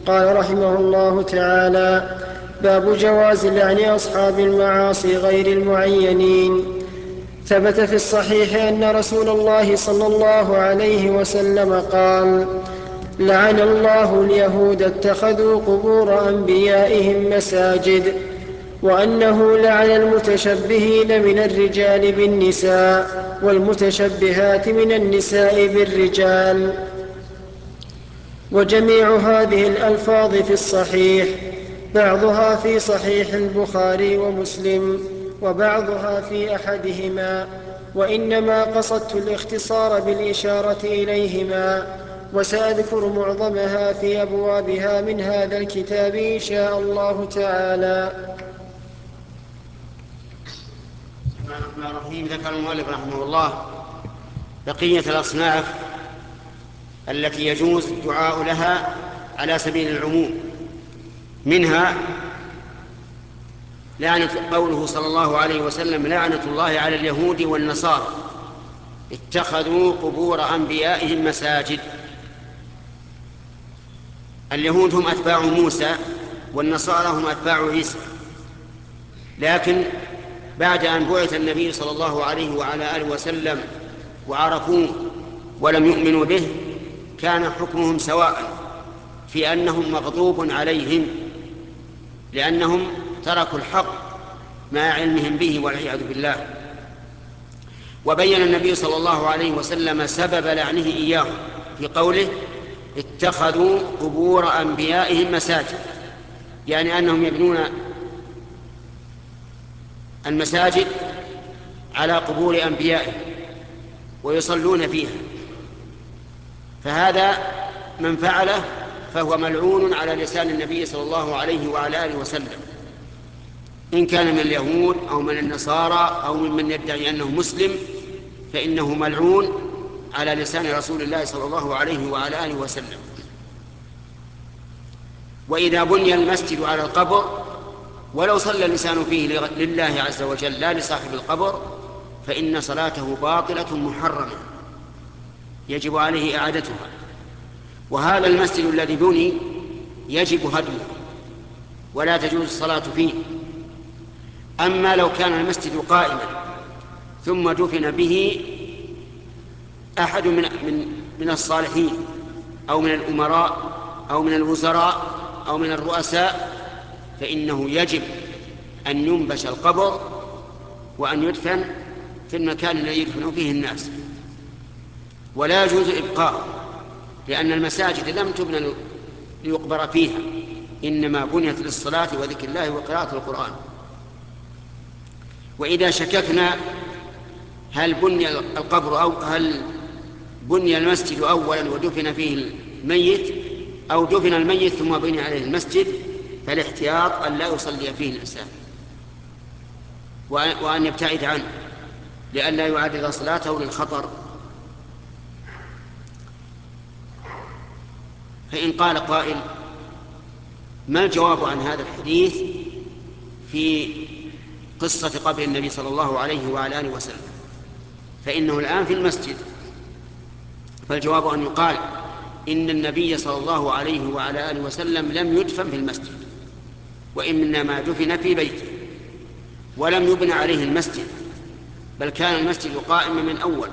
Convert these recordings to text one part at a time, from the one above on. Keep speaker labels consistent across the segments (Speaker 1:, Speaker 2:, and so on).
Speaker 1: قال رحمه الله تعالى: باب جواز لعن أصحاب المعاصي غير المعينين. ثبت في الصحيح أن رسول الله صلى الله عليه وسلم قال: لعن الله اليهود اتخذوا قبور أنبيائهم مساجد، وأنه لعن المتشبهين من الرجال بالنساء والمتشبهات من النساء بالرجال. وجميع هذه الألفاظ في الصحيح، بعضها في صحيح البخاري ومسلم وبعضها في أحدهما، وإنما قصدت الاختصار بالإشارة إليهما، وسأذكر معظمها في أبوابها من هذا الكتاب إن شاء الله تعالى.
Speaker 2: بسم الله الرحمن الرحيم. ذكر المؤلف رحمه الله بقية الأصناف التي يجوز الدعاء لها على سبيل العموم. منها قوله صلى الله عليه وسلم: لعنة الله على اليهود والنصارى اتخذوا قبور أنبيائهم مساجد. اليهود هم أتباع موسى، والنصارى هم أتباع عيسى، لكن بعد أن بعث النبي صلى الله عليه وعلى آله وسلم وعرفوه ولم يؤمنوا به، كان حكمهم سواء في أنهم مغضوب عليهم لأنهم تركوا الحق مع علمهم به والعياذ بالله. وبين النبي صلى الله عليه وسلم سبب لعنه إياهم في قوله: اتخذوا قبور أنبيائهم مساجد، يعني أنهم يبنون المساجد على قبور أنبيائهم ويصلون فيها، فهذا من فعله فهو ملعون على لسان النبي صلى الله عليه وعلى آله وسلم، إن كان من اليهود أو من النصارى أو ممن يدعي أنه مسلم، فإنه ملعون على لسان رسول الله صلى الله عليه وعلى آله وسلم. وإذا بني المسجد على القبر ولو صلى الإنسان فيه لله عز وجل لا لصاحب القبر، فإن صلاته باطلة محرمة يجب عليه إعادتها. وهذا المسجد الذي بني يجب هدمه ولا تجوز الصلاة فيه. أما لو كان المسجد قائما ثم دفن به أحد من الصالحين أو من الأمراء أو من الوزراء أو من الرؤساء، فإنه يجب أن ينبش القبر وأن يدفن في المكان الذي يدفن فيه الناس، ولا يجوز إبقاء، لأن المساجد لم تبنى ليقبر فيها، إنما بنيت للصلاة وذكر الله وقراءة القرآن. وإذا شككنا هل بني القبر أو هل بني المسجد أولا ودفن فيه الميت، أو دفن الميت ثم بني عليه المسجد، فالاحتياط أن لا يصلي فيه الإنسان وأن يبتعد عنه لئلا يعرض صلاته للخطر. فإن قال قائل: ما الجواب عن هذا الحديث في قصة قبر النبي صلى الله عليه وعلى آله وسلم؟ فإنه الآن في المسجد، فالجواب أن يقال إن النبي صلى الله عليه وعلى آله وسلم لم يدفن في المسجد، وإنما دفن في بيته ولم يبنى عليه المسجد، بل كان المسجد قائما من أول،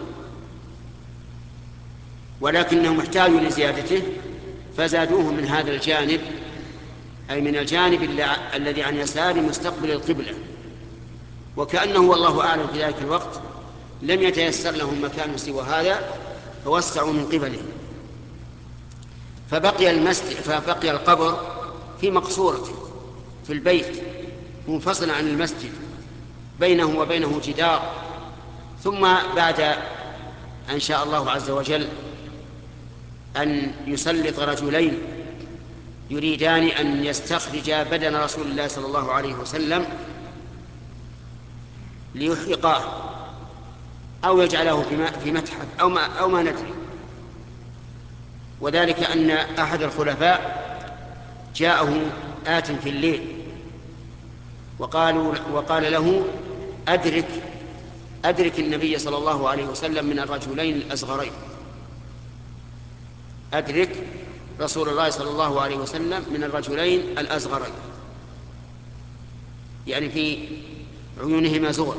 Speaker 2: ولكنهم احتاجوا لزيادته فزادوه من هذا الجانب، أي من الجانب الذي عن يسار مستقبل القبلة، وكأنه والله أعلم في ذلك الوقت لم يتيسر لهم مكان سوى هذا فوسعوا من قبله، فبقي القبر في مقصورته في البيت منفصلا عن المسجد، بينه وبينه جدار. ثم بعد أن شاء الله عز وجل أن يسلط رجلين يريدان أن يستخرجا بدن رسول الله صلى الله عليه وسلم ليحرقاه أو يجعله في متحف أو ما ندري، وذلك أن أحد الخلفاء جاءه آت في الليل وقال له: أدرك النبي صلى الله عليه وسلم من الرجلين الأصغرين، أدرك رسول الله صلى الله عليه وسلم من الرجلين الأصغرين، يعني في عيونهما زغر،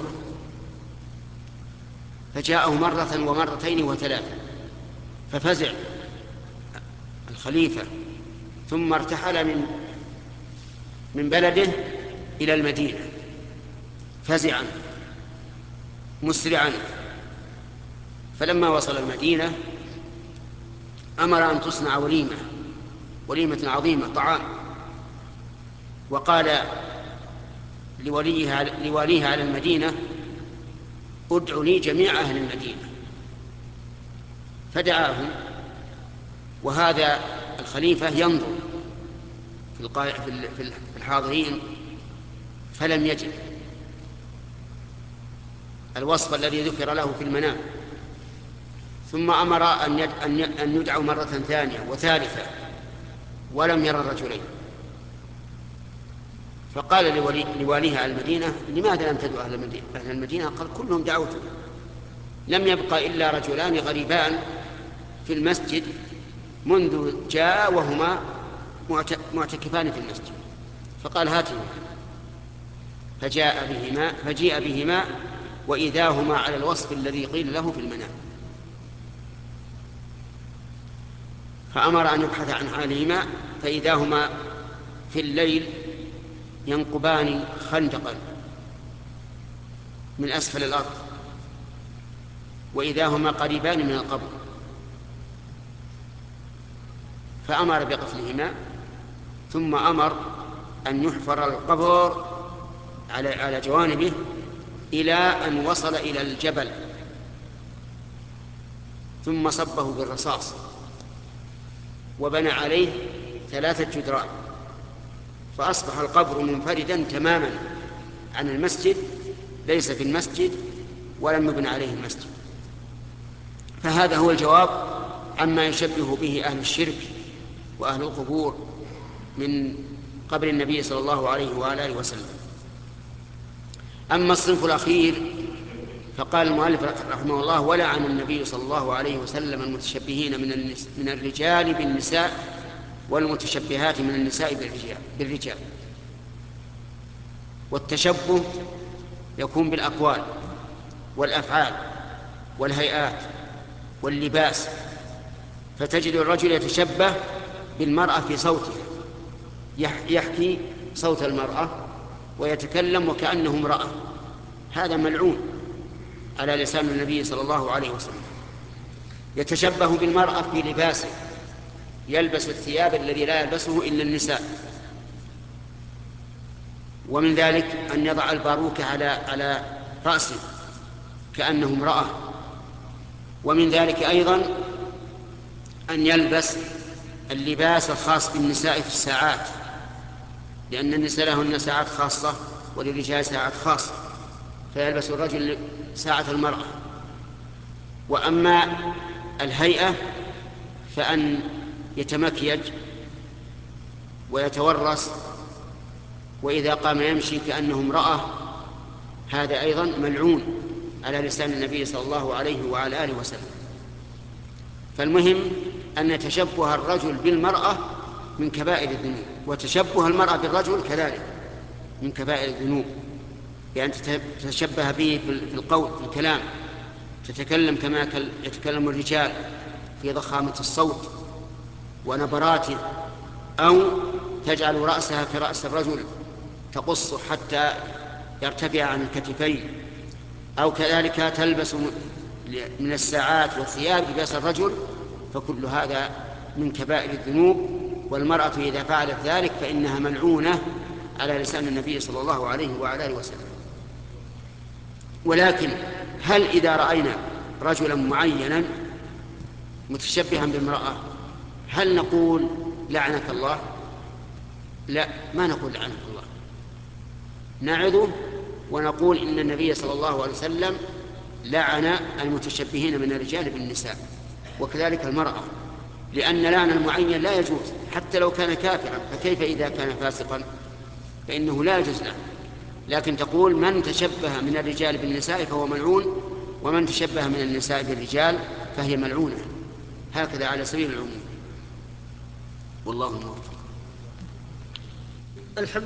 Speaker 2: فجاءه مرة ومرتين وثلاثة، ففزع الخليفة، ثم ارتحل من بلده إلى المدينة فزعا مسرعا. فلما وصل المدينة أمر أن تصنع وليمة عظيمة طعام، وقال لوليها على المدينة: ادع لي جميع أهل المدينة. فدعاهم، وهذا الخليفة ينظر في الحاضرين فلم يجد الوصف الذي ذكر له في المنام، ثم أمر أن يدعوا مرة ثانية وثالثة ولم يرى الرجلين. فقال لواليها على المدينة: لماذا لم تدعوا أهل المدينة؟ قال: كلهم دعوتهم، لم يبقى إلا رجلان غريبان في المسجد منذ جاء وهما معتكفان في المسجد. فقال: هاتهما. فجيء بهما وإذا هما على الوصف الذي قيل له في المنام. فأمر أن يبحث عن حالهما، فإذا هما في الليل ينقبان خندقا من أسفل الأرض، وإذا هما قريبان من القبر. فأمر بقتلهما، ثم أمر أن يحفر القبر على جوانبه إلى أن وصل إلى الجبل، ثم صبه بالرصاص وبنى عليه 3 جدران، فأصبح القبر منفردا تماما عن المسجد، ليس في المسجد ولم يبنى عليه المسجد. فهذا هو الجواب عما يشبه به أهل الشرك وأهل القبور من قبر النبي صلى الله عليه وآله وسلم. أما الصنف الأخير فقال المؤلف رحمه الله: ولعن النبي صلى الله عليه وسلم المتشبهين من الرجال بالنساء والمتشبهات من النساء بالرجال. والتشبه يكون بالأقوال والأفعال والهيئات واللباس، فتجد الرجل يتشبه بالمرأة في صوته، يحكي صوت المرأة ويتكلم وكأنه امرأة، هذا ملعون على لسان النبي صلى الله عليه وسلم. يتشبه بالمرأة في لباسه، يلبس الثياب الذي لا يلبسه إلا النساء. ومن ذلك أن يضع الباروكة على رأسه كأنه امرأة. ومن ذلك أيضا أن يلبس اللباس الخاص بالنساء في الساعات، لأن النساء لهن ساعات خاصة وللرجال ساعات خاصة، فيلبس الرجل ساعة المرأة. وأما الهيئة فأن يتمكيج ويتورس، وإذا قام يمشي كأنه امرأة، هذا أيضا ملعون على لسان النبي صلى الله عليه وعلى آله وسلم. فالمهم أن تشبه الرجل بالمرأة من كبائر الذنوب، وتشبه المرأة بالرجل كذلك من كبائر الذنوب، بأن تتشبه به في القول، في الكلام، تتكلم كما يتكلم الرجال في ضخامة الصوت ونبراته، أو تجعل رأسها كرأس الرجل تقصه حتى يرتفع عن الكتفين، أو كذلك تلبس من الساعات والثياب لباس الرجل، فكل هذا من كبائر الذنوب. والمرأة إذا فعلت ذلك فإنها ملعونة على لسان النبي صلى الله عليه وعلى آله وسلم. ولكن هل إذا رأينا رجلا معينا متشبها بامرأة هل نقول لعنك الله؟ لا، ما نقول لعنك الله، نعظه ونقول إن النبي صلى الله عليه وسلم لعن المتشبهين من الرجال بالنساء، وكذلك المرأة، لأن لعن المعين لا يجوز حتى لو كان كافرا، فكيف إذا كان فاسقا؟ فإنه لا يجوز له. لكن تقول من تشبه من الرجال بالنساء فهو ملعون، ومن تشبه من النساء بالرجال فهي ملعونة، هكذا على سبيل العموم. والله موفق.
Speaker 1: الحمد